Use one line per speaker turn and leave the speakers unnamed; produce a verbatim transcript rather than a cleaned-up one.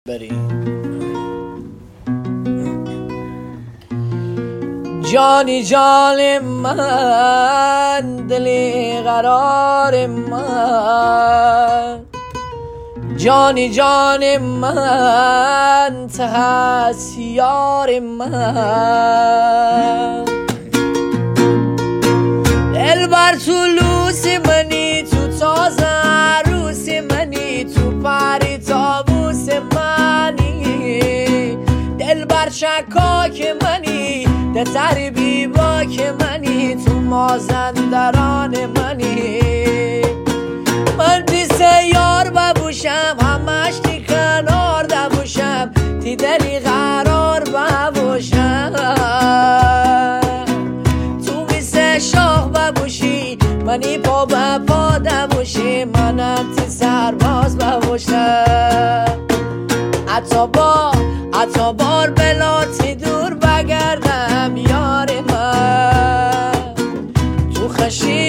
بریم. جانی جان من، دلی قرار من، جانی جان من، ته از یار من. دلبر تو لوس منی، تو تازه عروس منی، تو پری تابوس منی. دلبر شکاک منی، دتر بی باک منی، تو مازندران منی. من پیس یار ببوشم، همش تی کنار دبوشم، تی دلی قرار ببوشم. تو پیس شاه ببوشی، منی پا به پا دبوشی، منم تی سرباز ببوشم. حتی با حتی بار بلاتی دور بگردم یار من، تو خشی